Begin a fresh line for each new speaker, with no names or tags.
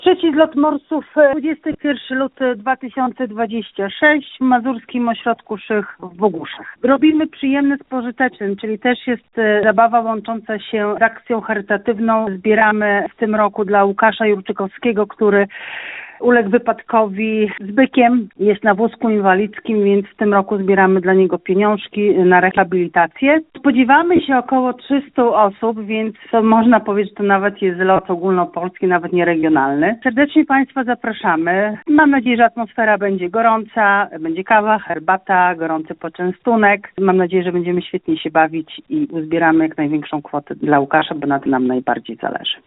Trzeci zlot morsów, 21 luty 2026 w Mazurskim Ośrodku Szych w Boguszach. Robimy przyjemny z pożytecznym, czyli też jest zabawa łącząca się z akcją charytatywną. Zbieramy w tym roku dla Łukasza Jurczykowskiego, który uległ wypadkowi z bykiem, jest na wózku inwalidzkim, więc w tym roku zbieramy dla niego pieniążki na rehabilitację. Spodziewamy się około 300 osób, więc można powiedzieć, że to nawet jest lot ogólnopolski, nawet nie regionalny. Serdecznie Państwa zapraszamy. Mam nadzieję, że atmosfera będzie gorąca, będzie kawa, herbata, gorący poczęstunek. Mam nadzieję, że będziemy świetnie się bawić i uzbieramy jak największą kwotę dla Łukasza, bo na tym nam najbardziej zależy.